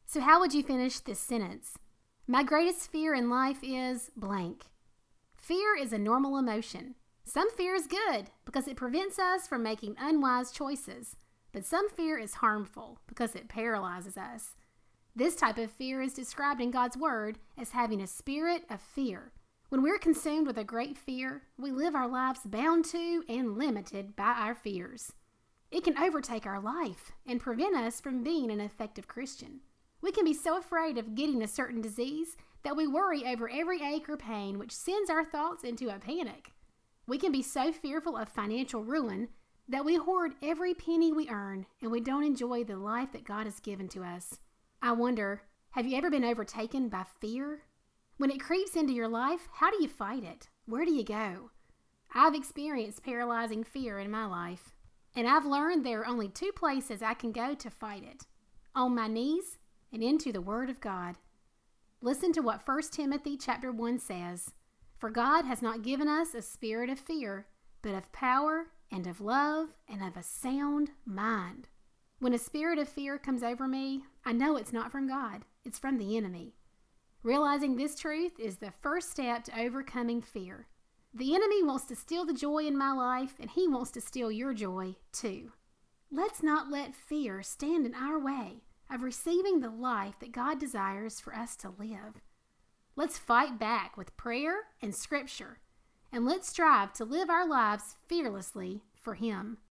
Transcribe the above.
So how would you finish this sentence? My greatest fear in life is blank. Fear is a normal emotion. Some fear is good because it prevents us from making unwise choices, but some fear is harmful because it paralyzes us. This type of fear is described in God's Word as having a spirit of fear. When we're consumed with a great fear, we live our lives bound to and limited by our fears. It can overtake our life and prevent us from being an effective Christian. We can be so afraid of getting a certain disease that we worry over every ache or pain, which sends our thoughts into a panic. We can be so fearful of financial ruin that we hoard every penny we earn and we don't enjoy the life that God has given to us. I wonder, have you ever been overtaken by fear? When it creeps into your life, how do you fight it? Where do you go? I've experienced paralyzing fear in my life, and I've learned there are only two places I can go to fight it: on my knees and into the Word of God. Listen to what 1 Timothy chapter 1 says. For God has not given us a spirit of fear, but of power and of love and of a sound mind. When a spirit of fear comes over me, I know it's not from God, it's from the enemy. Realizing this truth is the first step to overcoming fear. The enemy wants to steal the joy in my life, and he wants to steal your joy too. Let's not let fear stand in our way of receiving the life that God desires for us to live. Let's fight back with prayer and scripture, and let's strive to live our lives fearlessly for Him.